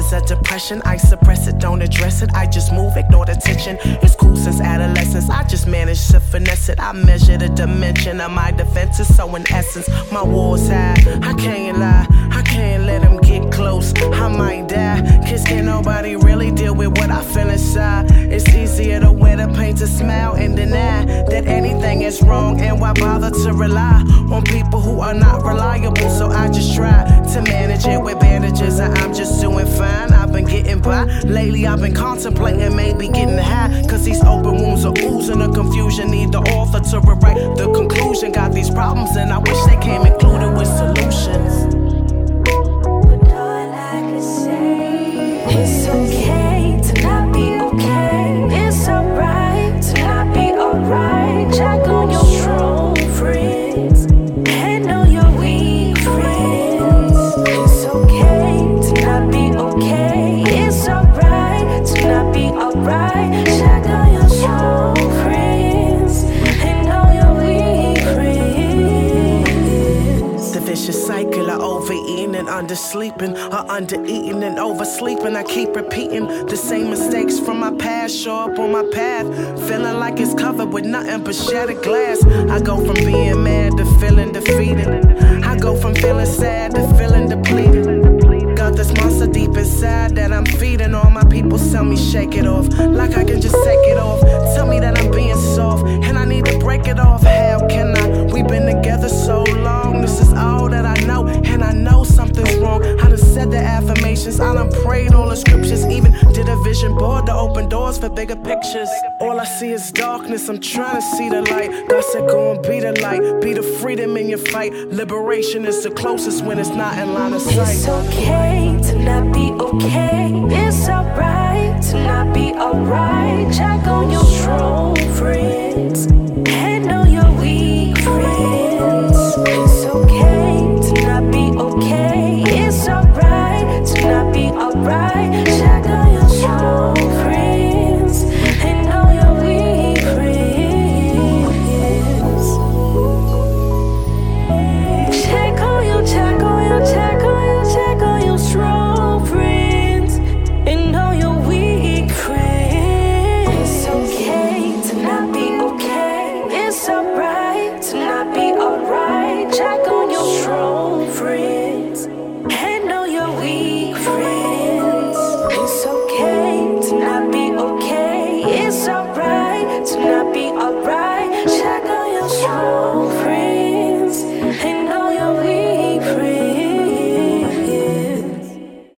is a depression. I suppress it, don't address it. I just move, ignore the tension. It's cool since adolescence. I just managed to finesse it. I measure the dimension of my defenses. So in essence, my war's high. I can't lie, I can't let them get close. I might die, cause can't nobody really deal with what I feel inside. It's easier to wear the paint to smile and deny that anything is wrong. And why bother to rely on people who are not reliable? So I just try to manage it with bandages, and I'm just doing fine. I've been getting by. Lately I've been contemplating maybe getting high, cause these open wounds are oozing. The confusion need the author to rewrite the conclusion. Got these problems and I wish they came included with solutions. But all I can say, it's okay to not be okay. It's alright to not be alright. Check on your strong friends and know your weak friends. It's okay to not be okay. It's alright to not be alright. Check on your strong friends and know your weak friends. The vicious cycle of overeating and undersleeping, or undereating and oversleeping. I keep repeating the same mistakes from my past show up on my path, feeling like it's covered with nothing but shattered glass. I go from being mad to feeling defeated. I go from feeling sad to feeling depleted. Got this monster deep inside that I'm feeding. All my people tell me shake it off, like I can just take it off. Tell me that I'm being soft and I need to break it off. How can I? We've been together so long. This is all that I know, and I know something's wrong. I done said the affirmations, I done prayed all the scriptures, even did a vision board to open doors for bigger pictures. All I see is darkness, I'm trying to see the light. God said go and be the light, be the freedom in your fight. Liberation is the closest when it's not in line of sight. It's okay to not be okay. It's alright to not be alright. Check on your strong friends and know your weak friends. It's okay to not be okay. It's alright to not be alright. Check on your strong friends and know your weak friends. Check on your strong friends and know your weak friends. It's okay to not be okay. It's alright to not be alright. Check on your strong friends and know your weak friends. It's okay to not be okay. It's alright to not be alright. Check on your strong